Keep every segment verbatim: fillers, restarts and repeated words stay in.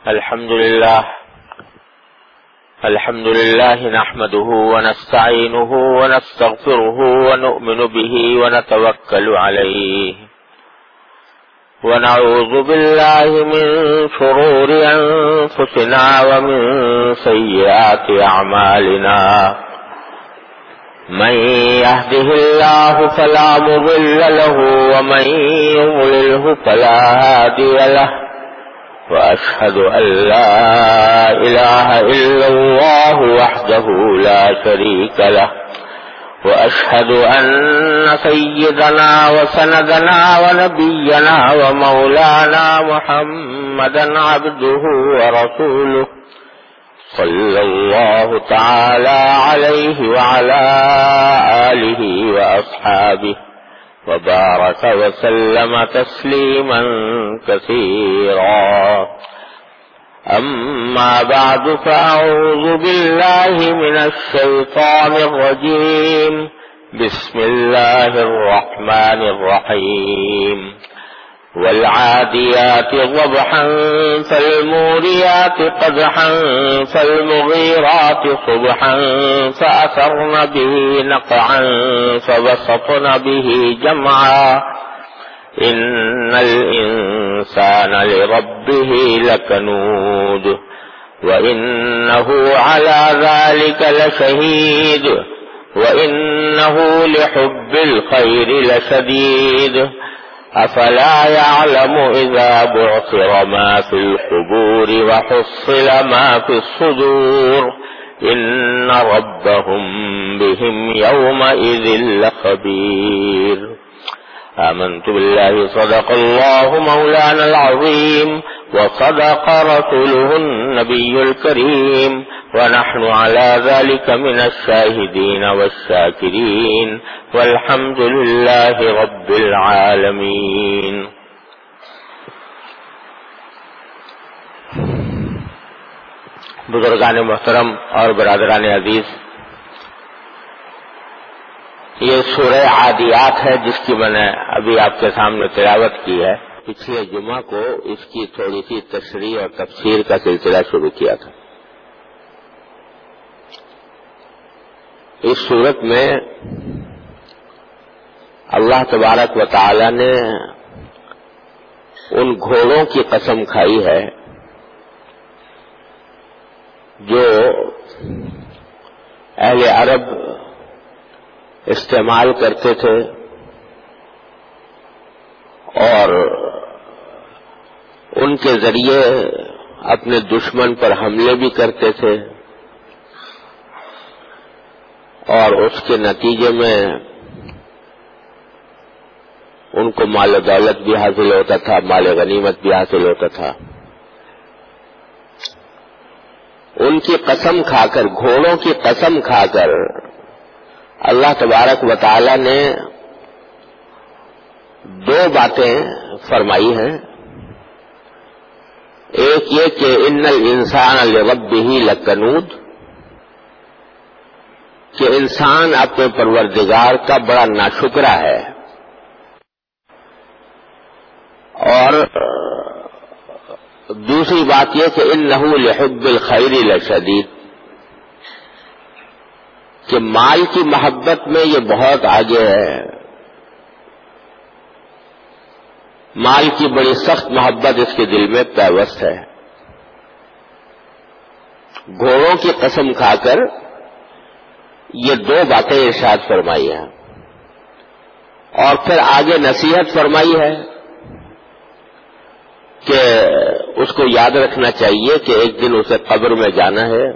الحمد لله الحمد لله نحمده ونستعينه ونستغفره ونؤمن به ونتوكل عليه ونعوذ بالله من شرور أنفسنا ومن سيئات أعمالنا من يهده الله فلا مضل له ومن يضلله فلا هادي له وأشهد أن لا إله إلا الله وحده لا شريك له وأشهد أن سيدنا وسندنا ونبينا ومولانا محمدا عبده ورسوله صلى الله تعالى عليه وعلى آله وأصحابه وبارك وسلم تسليما كثيرا. أما بعد فأعوذ بالله من الشيطان الرجيم. بسم الله الرحمن الرحيم. والعاديات ضبحا فالموريات قدحا فالمغيرات صبحا فأثرن به نقعا فبسطن به جمعا إن الإنسان لربه لكنود وإنه على ذلك لشهيد وإنه لحب الخير لشديد أفلا يعلم إذا بعثر ما في القبور وحصل ما في الصدور إن ربهم بهم يومئذ لخبير. آمنت بالله صدق الله مولانا العظيم وصدق رسوله النبي الكريم ونحن على ذلك من الشاهدين والشاكرين والحمد لله رب العالمين. بزرگان محترم اور برادران عزیز، یہ سورہ عادیات ہے جس کی میں نے ابھی آپ کے سامنے تلاوت کی ہے. پچھلے جمعہ کو اس کی تھوڑی سی تشریح اور تفسیر کا سلسلہ شروع کیا تھا. اس صورت میں اللہ تبارک و تعالی نے ان گھوڑوں کی قسم کھائی ہے جو اہل عرب استعمال کرتے تھے اور ان کے ذریعے اپنے دشمن پر حملے بھی کرتے تھے اور اس کے نتیجے میں ان کو مال و دولت بھی حاصل ہوتا تھا، مال غنیمت بھی حاصل ہوتا تھا. ان کی قسم کھا کر، گھوڑوں کی قسم کھا کر اللہ تبارک و تعالی نے دو باتیں فرمائی ہیں. ایک یہ کہ ان الانسان لربہ لکنود، کہ انسان اپنے پروردگار کا بڑا ناشکرا ہے، اور دوسری بات یہ کہ انہ لحب الخیر لشدید، کہ مال کی محبت میں یہ بہت آگے ہے. مال کی بڑی سخت محبت اس کے دل میں پیوست ہے. گھوڑوں کی قسم کھا کر یہ دو باتیں ارشاد فرمائی ہیں، اور پھر آگے نصیحت فرمائی ہے کہ اس کو یاد رکھنا چاہیے کہ ایک دن اسے قبر میں جانا ہے،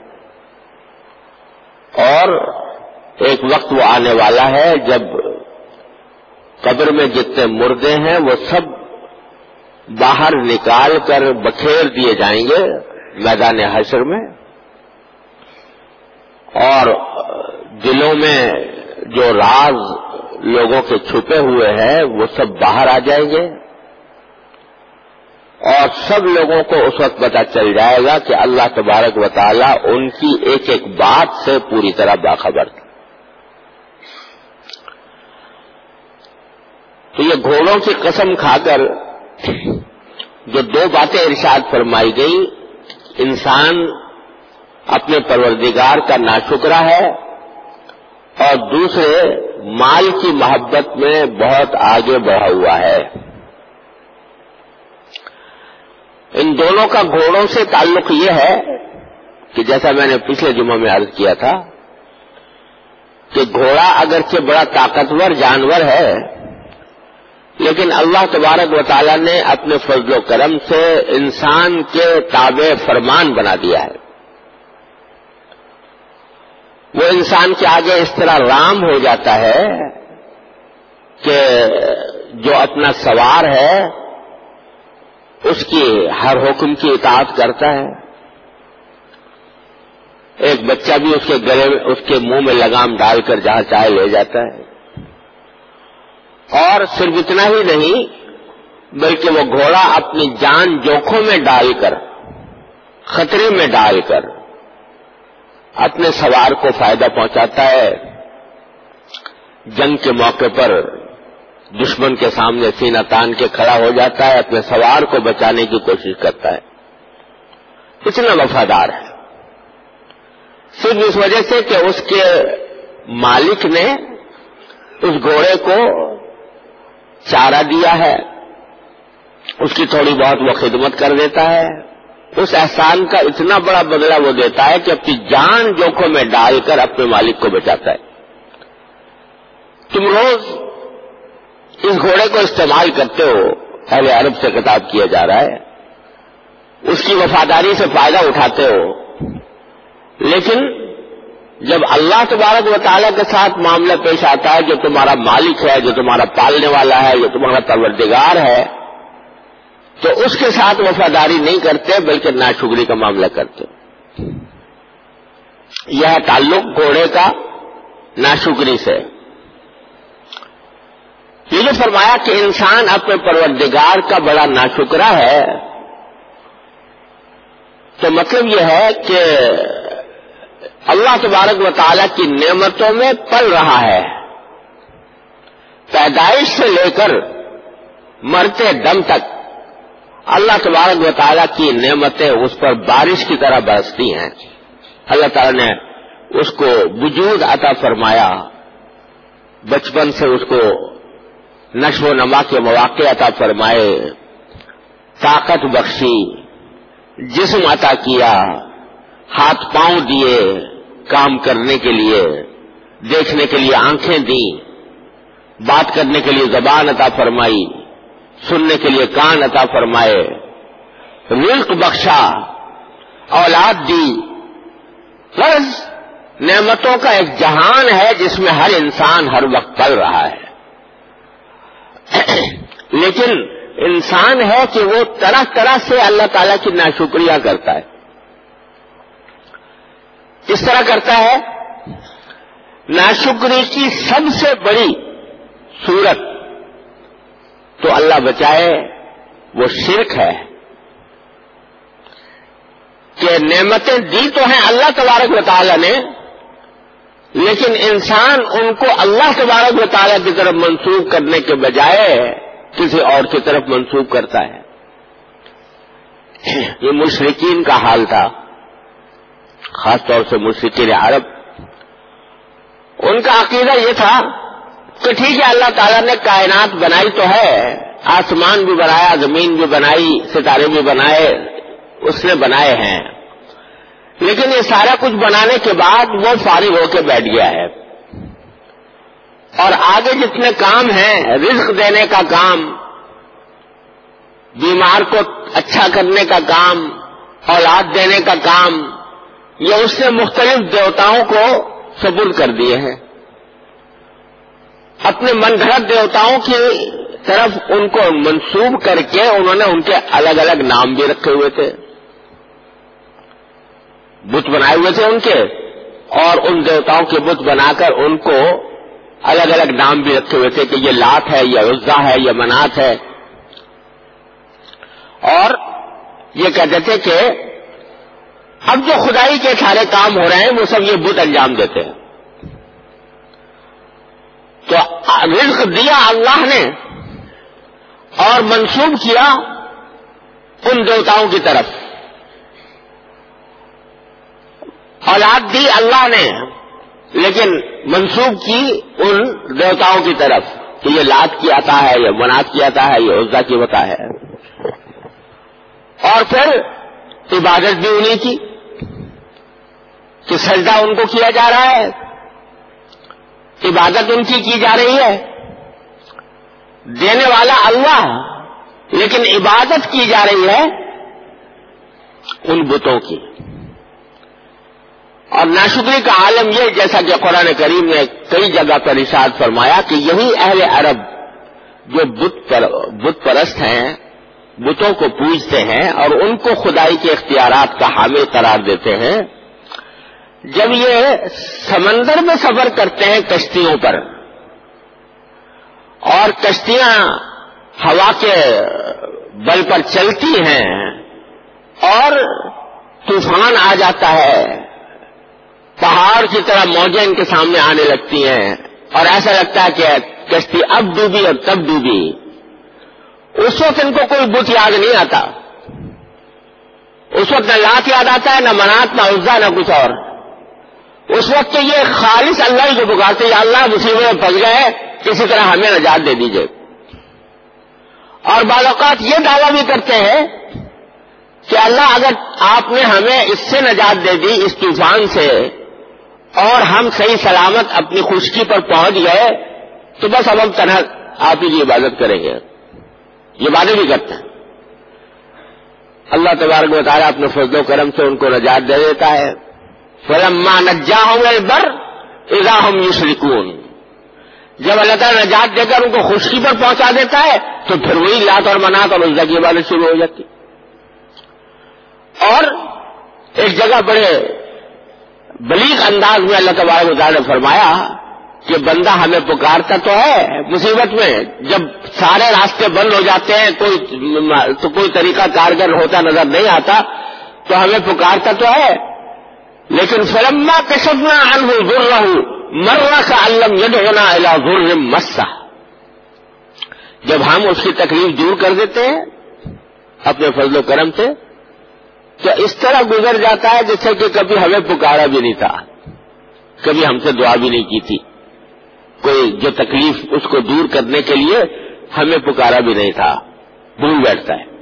اور ایک وقت وہ آنے والا ہے جب قبر میں جتنے مردے ہیں وہ سب باہر نکال کر بکھیر دیے جائیں گے میدان حشر میں، اور دلوں میں جو راز لوگوں کے چھپے ہوئے ہیں وہ سب باہر آ جائیں گے، اور سب لوگوں کو اس وقت پتہ چل جائے گا کہ اللہ تبارک و تعالی ان کی ایک ایک بات سے پوری طرح باخبر تھا. تو یہ گھوڑوں کی قسم کھا کر جو دو باتیں ارشاد فرمائی گئی انسان اپنے پروردگار کا ناشکرا ہے اور دوسرے مال کی محبت میں بہت آگے بڑھا ہوا ہے. ان دونوں کا گھوڑوں سے تعلق یہ ہے کہ جیسا میں نے پچھلے جمعہ میں عرض کیا تھا کہ گھوڑا اگرچہ بڑا طاقتور جانور ہے لیکن اللہ تبارک و تعالی نے اپنے فضل و کرم سے انسان کے تابع فرمان بنا دیا ہے. وہ انسان کے آگے اس طرح رام ہو جاتا ہے کہ جو اپنا سوار ہے اس کی ہر حکم کی اطاعت کرتا ہے. ایک بچہ بھی اس کے گلے میں اس کے منہ میں لگام ڈال کر جہاں چاہے لے جاتا ہے. اور صرف اتنا ہی نہیں بلکہ وہ گھوڑا اپنی جان جوکھوں میں ڈال کر خطرے میں ڈال کر اپنے سوار کو فائدہ پہنچاتا ہے. جنگ کے موقع پر دشمن کے سامنے سینہ تان کے کھڑا ہو جاتا ہے, اپنے سوار کو بچانے کی کوشش کرتا ہے. اتنا وفادار ہے صرف اس وجہ سے کہ اس کے مالک نے اس گھوڑے کو چارہ دیا ہے, اس کی تھوڑی بہت وہ خدمت کر دیتا ہے. اس احسان کا اتنا بڑا بدلہ وہ دیتا ہے کہ اپنی جان جوکھوں میں ڈال کر اپنے مالک کو بچاتا ہے. تم روز اس گھوڑے کو استعمال کرتے ہو, اہل عرب سے خطاب کیا جا رہا ہے, اس کی وفاداری سے فائدہ اٹھاتے ہو, لیکن جب اللہ تبارک و تعالیٰ کے ساتھ معاملہ پیش آتا ہے, جو تمہارا مالک ہے, جو تمہارا پالنے والا ہے, جو تمہارا پروردگار ہے, تو اس کے ساتھ وفاداری نہیں کرتے بلکہ ناشکری کا معاملہ کرتے. یہ تعلق گھوڑے کا ناشکری سے. یہ جو فرمایا کہ انسان اپنے پروردگار کا بڑا ناشکرا ہے, تو مطلب یہ ہے کہ اللہ تبارک و تعالیٰ کی نعمتوں میں پل رہا ہے. پیدائش سے لے کر مرتے دم تک اللہ تبارک و تعالیٰ کی نعمتیں اس پر بارش کی طرح برستی ہیں. اللہ تعالیٰ نے اس کو وجود عطا فرمایا, بچپن سے اس کو نشو و نما کے مواقع عطا فرمائے, طاقت بخشی, جسم عطا کیا, ہاتھ پاؤں دیے کام کرنے کے لیے, دیکھنے کے لیے آنکھیں دی, بات کرنے کے لیے زبان عطا فرمائی, سننے کے لیے کان عطا فرمائے, رزق بخشا, اولاد دی. بس نعمتوں کا ایک جہان ہے جس میں ہر انسان ہر وقت پل رہا ہے. لیکن انسان ہے کہ وہ طرح طرح سے اللہ تعالیٰ کی ناشکریاں کرتا ہے. اس طرح کرتا ہے, ناشکری کی سب سے بڑی صورت تو اللہ بچائے وہ شرک ہے کہ نعمتیں دی تو ہیں اللہ تبارک و تعالیٰ نے, لیکن انسان ان کو اللہ تبارک و تعالیٰ کی طرف منسوب کرنے کے بجائے کسی اور کی طرف منسوب کرتا ہے. یہ مشرکین کا حال تھا, خاص طور سے مشرکین عرب. ان کا عقیدہ یہ تھا کہ ٹھیک ہے اللہ تعالیٰ نے کائنات بنائی تو ہے, آسمان بھی بنایا, زمین بھی بنائی, ستارے بھی بنائے, اس نے بنائے ہیں, لیکن یہ سارا کچھ بنانے کے بعد وہ فارغ ہو کے بیٹھ گیا ہے, اور آگے جتنے کام ہیں, رزق دینے کا کام, بیمار کو اچھا کرنے کا کام, اولاد دینے کا کام, یہ اس نے مختلف دیوتاؤں کو سپرد کر دیے ہیں. اپنے من گھڑت دیوتاؤں کی طرف ان کو منسوب کر کے انہوں نے ان کے الگ الگ نام بھی رکھے ہوئے تھے, بت بنائے ہوئے تھے ان کے, اور ان دیوتاؤں کے بت بنا کر ان کو الگ الگ نام بھی رکھے ہوئے تھے کہ یہ لات ہے, یہ عزا ہے, یہ منات ہے. اور یہ کہتے تھے کہ اب جو خدائی کے سارے کام ہو رہے ہیں وہ سب یہ بت انجام دیتے ہیں. تو رزق دیا اللہ نے اور منسوب کیا ان دیوتاؤں کی طرف, اولاد دی اللہ نے، لیکن منسوب کی ان دیوتاؤں کی طرف کہ یہ لات کی عطا ہے، یہ منات کی عطا ہے، یہ عزا کی عطا ہے. اور پھر عبادت بھی انہیں کی کہ سجدہ ان کو کیا جا رہا ہے، عبادت ان کی کی جا رہی ہے. دینے والا اللہ، لیکن عبادت کی جا رہی ہے ان بتوں کی. اور ناشکری کا عالم یہ، جیسا کہ قرآن کریم نے کئی جگہ پر ارشاد فرمایا کہ یہی اہل عرب جو بت پر بت پرست ہیں، بتوں کو پوجتے ہیں اور ان کو خدائی کے اختیارات کا حامل قرار دیتے ہیں، جب یہ سمندر میں سفر کرتے ہیں کشتیوں پر، اور کشتیاں ہوا کے بل پر چلتی ہیں اور طوفان آ جاتا ہے، پہاڑ کی طرح موجیں ان کے سامنے آنے لگتی ہیں اور ایسا لگتا ہے کہ کشتی اب ڈوبی اور تب ڈوبی، اس وقت ان کو کوئی بت یاد نہیں آتا. اس وقت نہ لات یاد آتا ہے، نہ منات، نہ عزا، نہ کچھ اور. اس وقت تو یہ خالص اللہ ہی کو پکارتے ہیں، یا اللہ مصیبت میں پھنس گئے، کسی طرح ہمیں نجات دے دیجیے. اور بعض اوقات یہ دعویٰ بھی کرتے ہیں کہ اللہ اگر آپ نے ہمیں اس سے نجات دے دی، اس طوفان سے، اور ہم صحیح سلامت اپنی خشکی پر پہنچ گئے، تو بس اب ہم تنہا آپ ہی کی عبادت کریں گے. یہ باتیں بھی کرتے ہیں. اللہ تبارک و تعالیٰ اپنے فضل و کرم سے ان کو نجات دے دیتا ہے. فَلَمَّا نَجَّاهُمْ إِلَى الْبَرِّ إِذَا هُمْ يُشْرِكُونَ. جب اللہ تعالیٰ نجات دے کر ان کو خشکی پر پہنچا دیتا ہے تو پھر وہی لات اور منات اور عزا کی عبادت شروع ہو جاتی. اور ایک جگہ بڑے بلیغ انداز میں اللہ تبارک و تعالیٰ نے فرمایا کہ بندہ ہمیں پکارتا تو ہے مصیبت میں، جب سارے راستے بند ہو جاتے ہیں، کوئی تو کوئی طریقہ کارگر ہوتا نظر نہیں آتا، تو ہمیں پکارتا تو ہے، لیکن فلما کشفنا عنہ ضرہ مر کأن لم يدعنا الى ضر مسہ. جب ہم اس کی تکلیف دور کر دیتے ہیں اپنے فضل و کرم سے، تو اس طرح گزر جاتا ہے جیسے کہ کبھی ہمیں پکارا بھی نہیں تھا، کبھی ہم سے دعا بھی نہیں کی تھی، کوئی جو تکلیف اس کو دور کرنے کے لیے ہمیں پکارا بھی نہیں تھا، بھول بیٹھتا ہے.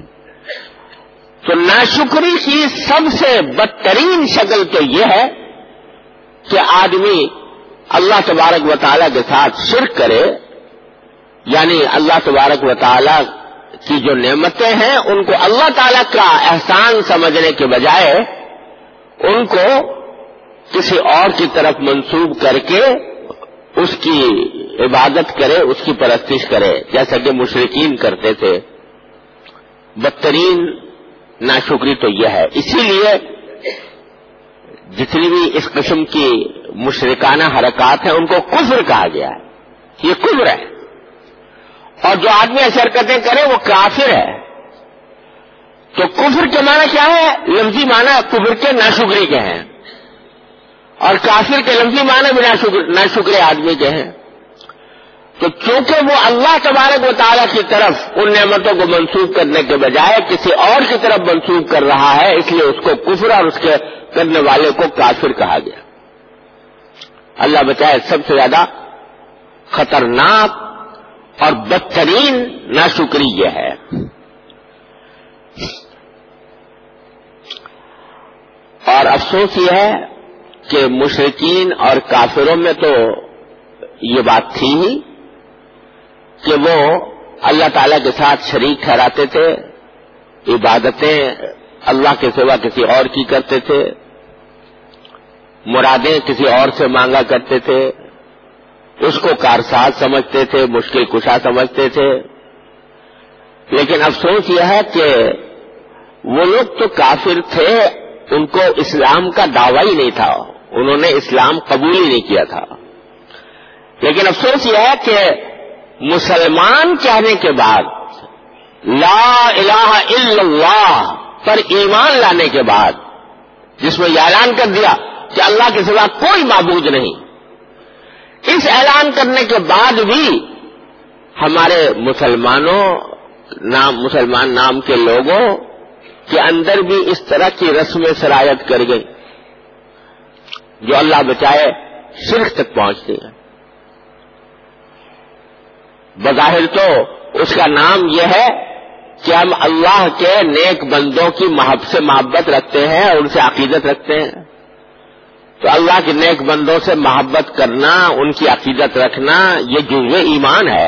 تو ناشکری کی سب سے بدترین شکل تو یہ ہے کہ آدمی اللہ تبارک و تعالیٰ کے ساتھ شرک کرے، یعنی اللہ تبارک و تعالیٰ کی جو نعمتیں ہیں ان کو اللہ تعالیٰ کا احسان سمجھنے کے بجائے ان کو کسی اور کی طرف منسوب کر کے اس کی عبادت کرے، اس کی پرستش کرے، جیسا کہ مشرکین کرتے تھے. بدترین ناشکری تو یہ ہے. اسی لیے جتنی بھی اس قسم کی مشرکانہ حرکات ہیں ان کو کفر کہا گیا ہے. یہ کفر ہے، اور جو آدمی ایسی حرکتیں کرے وہ کافر ہے. تو کفر کے معنی کیا ہے؟ لفظی معنی کفر کے ناشکری کے ہیں، اور کافر کے لفظی معنی بھی ناشکر آدمی کے ہیں. تو چونکہ وہ اللہ تبارک و تعالیٰ کی طرف ان نعمتوں کو منسوب کرنے کے بجائے کسی اور کی طرف منسوب کر رہا ہے، اس لیے اس کو کفر اور اس کے کرنے والے کو کافر کہا گیا. اللہ بچائے، سب سے زیادہ خطرناک اور بدترین ناشکری یہ ہے. اور افسوس یہ ہے کہ مشرکین اور کافروں میں تو یہ بات تھی ہی کہ وہ اللہ تعالیٰ کے ساتھ شریک ٹھہراتے تھے، عبادتیں اللہ کے سوا کسی اور کی کرتے تھے، مرادیں کسی اور سے مانگا کرتے تھے، اس کو کارساز سمجھتے تھے، مشکل کشا سمجھتے تھے. لیکن افسوس یہ ہے کہ وہ لوگ تو کافر تھے، ان کو اسلام کا دعویٰ ہی نہیں تھا، انہوں نے اسلام قبول ہی نہیں کیا تھا. لیکن افسوس یہ ہے کہ مسلمان کہنے کے بعد، لا الہ الا اللہ پر ایمان لانے کے بعد، جس میں یہ اعلان کر دیا کہ اللہ کے سوا کوئی معبود نہیں، اس اعلان کرنے کے بعد بھی ہمارے مسلمانوں نام مسلمان نام کے لوگوں کے اندر بھی اس طرح کی رسمیں سرایت کر گئی جو اللہ بچائے شرک تک پہنچتی ہیں. بظاہر تو اس کا نام یہ ہے کہ ہم اللہ کے نیک بندوں کی محبت سے محبت رکھتے ہیں اور ان سے عقیدت رکھتے ہیں. تو اللہ کے نیک بندوں سے محبت کرنا، ان کی عقیدت رکھنا، یہ جزو ایمان ہے.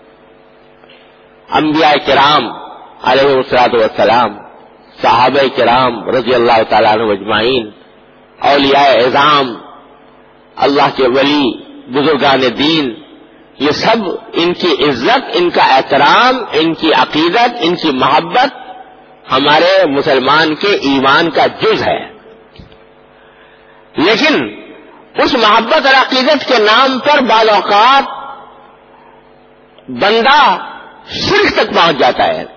انبیاء کرام علیہ الصلوۃ والسلام، صحابہ کرام رضی اللہ تعالیٰ عنہ اجمعین، اولیاء اعظام، اللہ کے ولی، بزرگان دین، یہ سب ان کی عزت، ان کا احترام، ان کی عقیدت، ان کی محبت ہمارے مسلمان کے ایمان کا جز ہے. لیکن اس محبت اور عقیدت کے نام پر بعض اوقات بندہ شرک تک پہنچ جاتا ہے.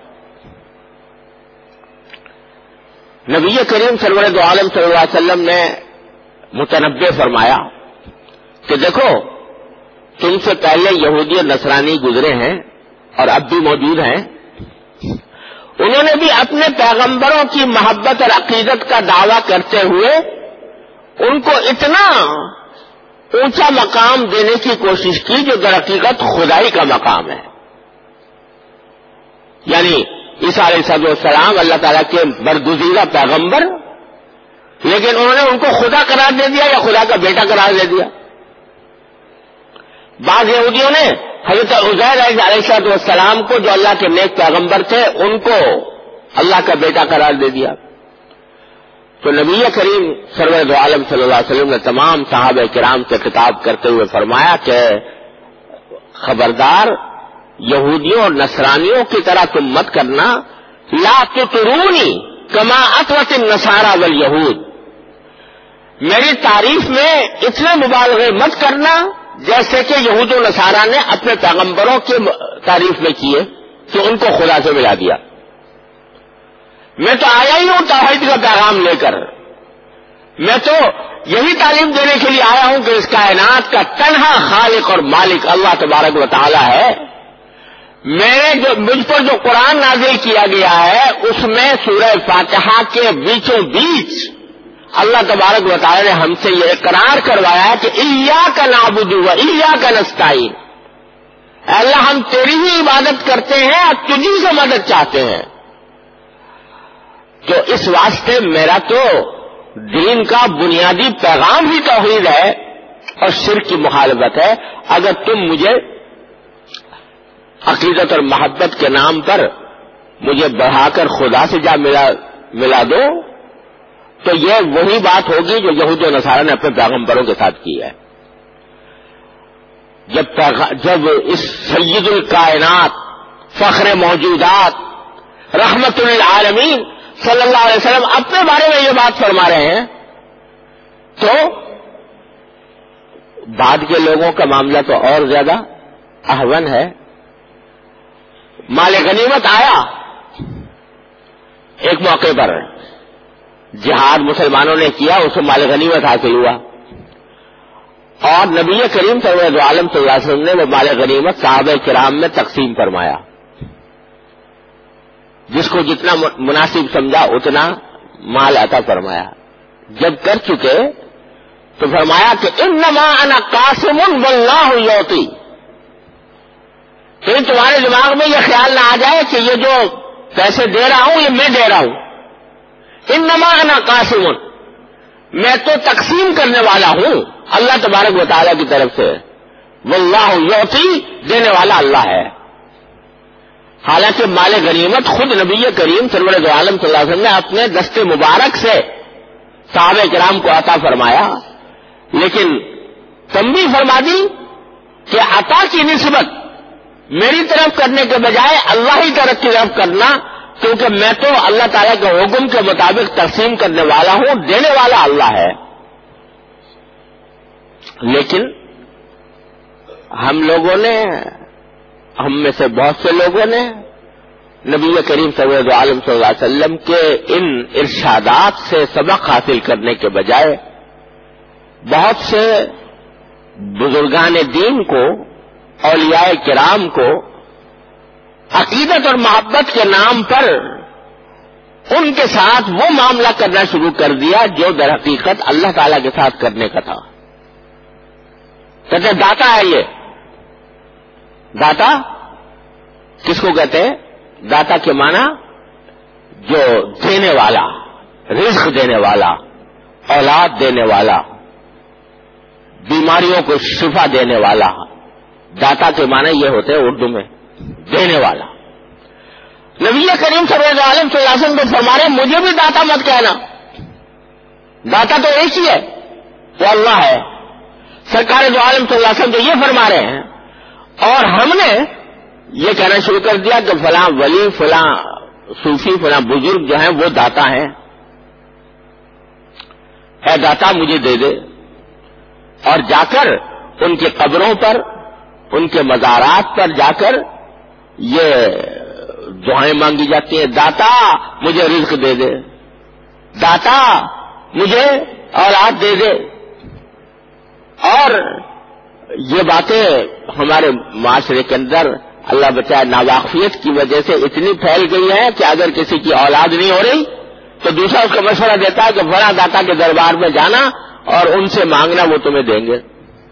نبی کریم سرور دو عالم صلی اللہ علیہ وسلم نے متنبہ فرمایا کہ دیکھو تم سے پہلے یہودی اور نصرانی گزرے ہیں اور اب بھی موجود ہیں. انہوں نے بھی اپنے پیغمبروں کی محبت اور عقیدت کا دعویٰ کرتے ہوئے ان کو اتنا اونچا مقام دینے کی کوشش کی جو در حقیقت خدائی کا مقام ہے. یعنی عیسیٰ علیہ السلام اللہ تعالیٰ کے برگزیدہ پیغمبر، لیکن انہوں نے ان کو خدا قرار دے دیا یا خدا کا بیٹا قرار دے دیا. بعض یہودیوں نے حضرت عزیر علیہ السلام کو، جو اللہ کے نیک پیغمبر تھے، ان کو اللہ کا بیٹا قرار دے دیا. تو نبی کریم سرور دو عالم صلی اللہ علیہ وسلم نے تمام صحابہ کرام سے خطاب کرتے ہوئے فرمایا کہ خبردار، یہودیوں اور نصرانیوں کی طرح تم مت کرنا. لا تطرونی کما اطرت النصارى والیہود، میری تعریف میں اتنے مبالغے مت کرنا جیسے کہ یہود و نصارہ نے اپنے پیغمبروں کی تعریف میں کیے کہ ان کو خدا سے ملا دیا. میں تو آیا ہی ہوں توحید کا پیغام لے کر. میں تو یہی تعلیم دینے کے لیے آیا ہوں کہ اس کائنات کا تنہا خالق اور مالک اللہ تبارک و تعالی ہے. میں جو مجھ پر جو قرآن نازل کیا گیا ہے اس میں سورہ فاتحہ کے بیچوں بیچ اللہ تبارک و تعالی نے ہم سے یہ اقرار کروایا ہے کہ ایاک نعبد و ایاک نستعین، اللہ ہم تیری ہی عبادت کرتے ہیں اور تجھی سے مدد چاہتے ہیں. تو اس واسطے میرا تو دین کا بنیادی پیغام ہی توحید ہے اور شرک کی مخالفت ہے. اگر تم مجھے عقیدت اور محبت کے نام پر مجھے بڑھا کر خدا سے جا ملا ملا دو تو یہ وہی بات ہوگی جو یہود و نصارہ نے اپنے پیغمبروں کے ساتھ کی ہے. جب جب اس سید الکائنات، فخر موجودات، رحمت للعالمین صلی اللہ علیہ وسلم اپنے بارے میں یہ بات فرما رہے ہیں تو بعد کے لوگوں کا معاملہ تو اور زیادہ اہون ہے. مال غنیمت آیا ایک موقع پر، جہاد مسلمانوں نے کیا، اس کو مال غنیمت حاصل ہوا اور نبی کریم صلی اللہ علیہ وسلم نے وہ مال غنیمت صحابہ کرام میں تقسیم فرمایا. جس کو جتنا مناسب سمجھا اتنا مال عطا فرمایا. جب کر چکے تو فرمایا کہ انما انا قاسم واللہ یعطی. پھر تمہارے دماغ میں یہ خیال نہ آ جائے کہ یہ جو پیسے دے رہا ہوں یہ میں دے رہا ہوں. انما انا قاسم، میں تو تقسیم کرنے والا ہوں اللہ تبارک و تعالیٰ کی طرف سے. واللہ یعطی، دینے والا اللہ ہے. حالانکہ مال غنیمت خود نبی کریم سرور دو عالم صلی اللہ علیہ وسلم نے اپنے دست مبارک سے صحابہ کرام کو عطا فرمایا، لیکن تنبیہ فرما دی کہ عطا کی نسبت میری طرف کرنے کے بجائے اللہ ہی طرف کی طرف کرنا، کیونکہ میں تو اللہ تعالیٰ کے حکم کے مطابق تقسیم کرنے والا ہوں، دینے والا اللہ ہے. لیکن ہم لوگوں نے، ہم میں سے بہت سے لوگوں نے نبی کریم صلی اللہ علیہ وسلم کے ان ارشادات سے سبق حاصل کرنے کے بجائے بہت سے بزرگان دین کو، اولیاء کرام کو عقیدت اور محبت کے نام پر ان کے ساتھ وہ معاملہ کرنا شروع کر دیا جو در حقیقت اللہ تعالی کے ساتھ کرنے کا تھا. کہتے داتا ہے یہ. داتا کس کو کہتے ہیں؟ داتا کے معنی جو دینے والا، رزق دینے والا، اولاد دینے والا، بیماریوں کو شفا دینے والا. داتا کے معنی یہ ہوتے ہیں اردو میں دینے والا. نبی کریم صلی اللہ علیہ وسلم کو فرما رہے مجھے بھی داتا مت کہنا. داتا تو ایک ہی ہے، وہ اللہ ہے. سرکار دو عالم صلی اللہ علیہ وسلم تو یہ فرما رہے ہیں، اور ہم نے یہ کہنا شروع کر دیا کہ فلاں ولی، فلاں صوفی، فلاں بزرگ جو ہیں وہ داتا ہیں. اے داتا مجھے دے دے. اور جا کر ان کی قبروں پر، ان کے مزارات پر جا کر یہ دعائیں مانگی جاتی ہیں. داتا مجھے رزق دے دے، داتا مجھے اولاد دے دے. اور یہ باتیں ہمارے معاشرے کے اندر اللہ بچائے ناواقفیت کی وجہ سے اتنی پھیل گئی ہے کہ اگر کسی کی اولاد نہیں ہو رہی تو دوسرا اس کو مشورہ دیتا ہے کہ بڑا داتا کے دربار میں جانا اور ان سے مانگنا، وہ تمہیں دیں گے.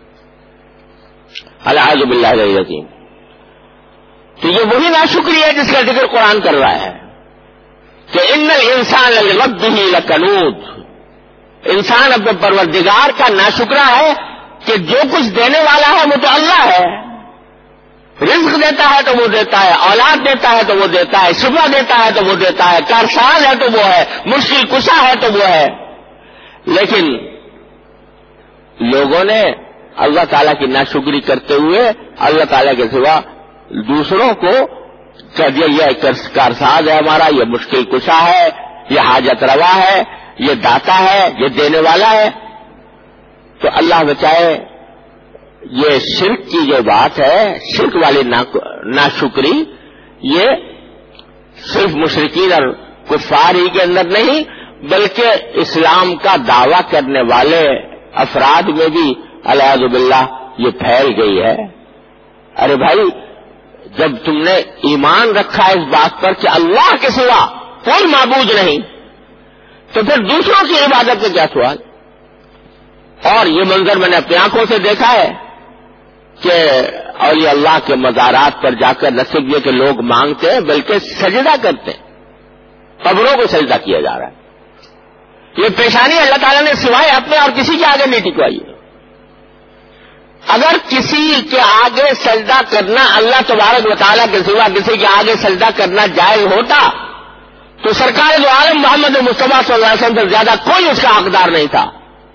اعوذ باللہ العظیم. تو یہ وہی ناشکری ہے جس کا ذکر قرآن کر رہا ہے کہ ان الانسان لربہ لکنود. انسان اپنے پروردگار کا ناشکرا ہے کہ جو کچھ دینے والا ہے وہ تو اللہ ہے. رزق دیتا ہے تو وہ دیتا ہے، اولاد دیتا ہے تو وہ دیتا ہے، شفا دیتا ہے تو وہ دیتا ہے، کارساز ہے تو وہ ہے، مشکل کشا ہے تو وہ ہے. لیکن لوگوں نے اللہ تعالیٰ کی ناشکری کرتے ہوئے اللہ تعالیٰ کے سوا دوسروں کو کہہ دیا یہ کارساز ہے ہمارا، یہ مشکل کشا ہے، یہ حاجت روا ہے، یہ داتا ہے، یہ دینے والا ہے. تو اللہ بچائے یہ شرک کی جو بات ہے، شرک والی ناشکری، یہ صرف مشرکین اور کفار ہی کے اندر نہیں بلکہ اسلام کا دعویٰ کرنے والے افراد میں بھی الیاذ باللہ یہ پھیل گئی ہے. ارے بھائی، جب تم نے ایمان رکھا اس بات پر کہ اللہ کے سوا کوئی معبود نہیں تو پھر دوسروں کی عبادت میں کیا سوال؟ اور یہ منظر میں نے اپنی آنکھوں سے دیکھا ہے کہ اولیاء اللہ کے مزارات پر جا کر نہ صرف یہ کہ لوگ مانگتے ہیں بلکہ سجدہ کرتے ہیں، قبروں کو سجدہ کیا جا رہا ہے. یہ پیشانی اللہ تعالیٰ نے سوائے اپنے اور کسی کے آگے نہیں ٹکوائی ہے. اگر کسی کے آگے سجدہ کرنا اللہ تبارک و تعالیٰ کے سوا کسی کے آگے سجدہ کرنا جائز ہوتا تو سرکار دو عالم محمد مصطفیٰ صلی اللہ علیہ وسلم سے زیادہ کوئی اس کا حقدار نہیں تھا.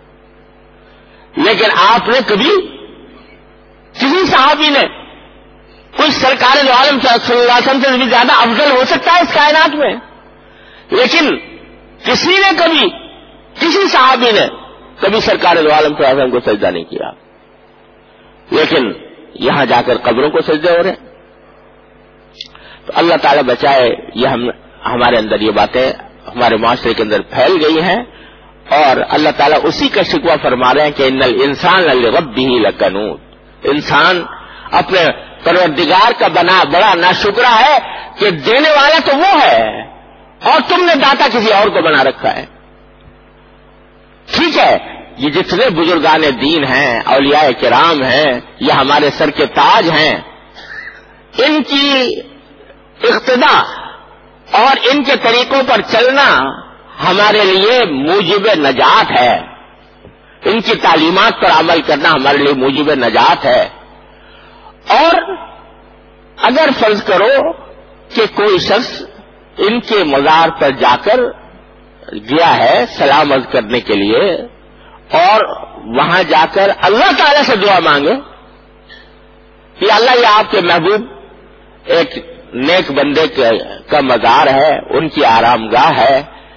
لیکن آپ نے کبھی کسی صحابی نے کچھ سرکار دو عالم صلی اللہ علیہ وسلم سے بھی زیادہ افضل ہو سکتا ہے اس کائنات میں، لیکن کسی نے کبھی کسی صحابی نے کبھی سرکار دو عالم صلی اللہ علیہ وسلم کو سجدہ نہیں کیا. لیکن یہاں جا کر قبروں کو سجدے ہو رہے. تو اللہ تعالیٰ بچائے یہ ہم ہمارے اندر یہ باتیں ہمارے معاشرے کے اندر پھیل گئی ہیں، اور اللہ تعالیٰ اسی کا شکوہ فرما رہے ہیں کہ ان الانسان لربہ لکنود. انسان اپنے پروردگار کا بنا بڑا ناشکرا ہے کہ دینے والا تو وہ ہے اور تم نے داتا کسی اور کو بنا رکھا ہے. ٹھیک ہے، یہ جتنے بزرگان دین ہیں، اولیاء کرام ہیں، یہ ہمارے سر کے تاج ہیں، ان کی اقتدا اور ان کے طریقوں پر چلنا ہمارے لیے موجب نجات ہے. ان کی تعلیمات پر عمل کرنا ہمارے لیے موجب نجات ہے. اور اگر فرض کرو کہ کوئی شخص ان کے مزار پر جا کر گیا ہے سلام عرض کرنے کے لیے اور وہاں جا کر اللہ تعالی سے دعا مانگے کہ اللہ یہ آپ کے محبوب ایک نیک بندے کا مزار ہے، ان کی آرام گاہ ہے،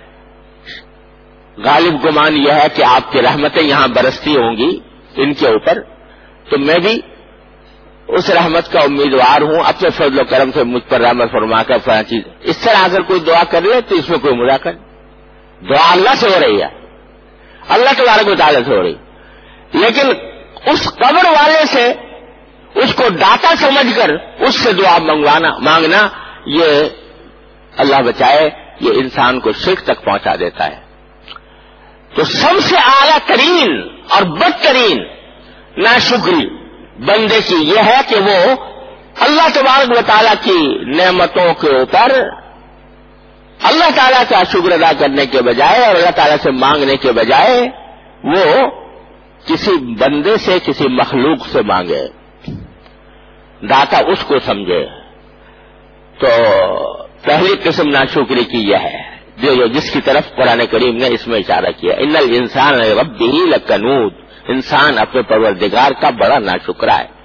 غالب گمان یہ ہے کہ آپ کی رحمتیں یہاں برستی ہوں گی ان کے اوپر، تو میں بھی اس رحمت کا امیدوار ہوں، اپنے فضل و کرم سے مجھ پر رحمت فرما کر فلاں چیز. اس طرح اگر کوئی دعا کر لے تو اس میں کوئی مذاکر نہیں. دعا اللہ سے ہو رہی ہے، اللہ تبارک و تعالیٰ سے ہو رہی. لیکن اس قبر والے سے اس کو داتا سمجھ کر اس سے دعا منگوانا مانگنا، یہ اللہ بچائے یہ انسان کو شرک تک پہنچا دیتا ہے. تو سب سے اعلیٰ ترین اور بدترین ناشکری بندے کی یہ ہے کہ وہ اللہ تبارک و تعالیٰ کی نعمتوں کے اوپر اللہ تعالیٰ کا شکر ادا کرنے کے بجائے اور اللہ تعالیٰ سے مانگنے کے بجائے وہ کسی بندے سے کسی مخلوق سے مانگے، داتا اس کو سمجھے. تو پہلی قسم ناشکری کی یہ ہے جو جس کی طرف قرآن کریم نے اس میں اشارہ کیا، ان الانسان لربہ لکنود، انسان اپنے پروردگار کا بڑا ناشکرا ہے.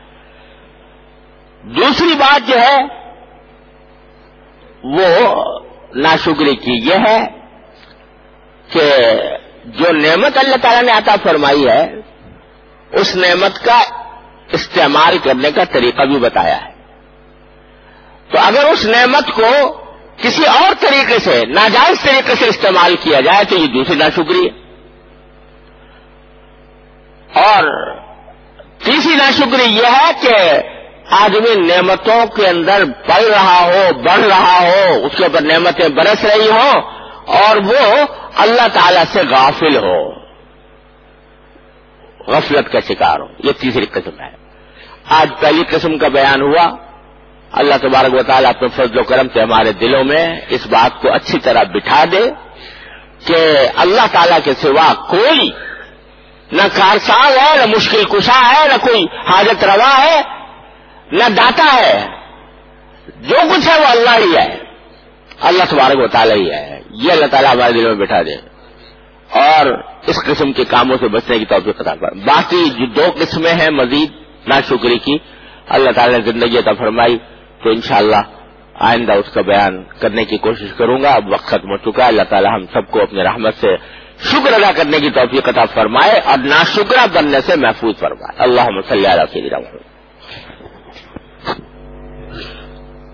دوسری بات جو ہے وہ ناشکری کی یہ ہے کہ جو نعمت اللہ تعالیٰ نے عطا فرمائی ہے اس نعمت کا استعمال کرنے کا طریقہ بھی بتایا ہے. تو اگر اس نعمت کو کسی اور طریقے سے ناجائز طریقے سے استعمال کیا جائے تو یہ دوسری ناشکری ہے. اور تیسری ناشکری یہ ہے کہ آدمی نعمتوں کے اندر پل رہا ہو، بڑھ رہا ہو، اس کے اوپر نعمتیں برس رہی ہوں اور وہ اللہ تعالی سے غافل ہو، غفلت کا شکار ہو. یہ تیسری قسم ہے. آج پہلی قسم کا بیان ہوا. اللہ تبارک و تعالیٰ اپنے فضل و کرم سے ہمارے دلوں میں اس بات کو اچھی طرح بٹھا دے کہ اللہ تعالیٰ کے سوا کوئی نہ کارساز ہے، نہ مشکل کشا ہے، نہ کوئی حاجت روا ہے، نہ داتا ہے. جو کچھ ہے وہ اللہ ہی ہے، اللہ تبارک و تعالیٰ ہی ہے. یہ اللہ تعالیٰ ہمارے دلوں میں بٹھا دے اور اس قسم کے کاموں سے بچنے کی توفیق عطا فرمائے. باقی جو دو قسمیں ہیں مزید ناشکری کی اللہ تعالیٰ نے زندگی عطا فرمائی تو انشاءاللہ آئندہ اس کا بیان کرنے کی کوشش کروں گا. اب وقت ختم ہو چکا ہے. اللہ تعالیٰ ہم سب کو اپنے رحمت سے شکر ادا کرنے کی توفیق عطا فرمائے اور ناشکرہ بننے سے محفوظ فرمائے. اللہم صلی علی سیدنا محمد.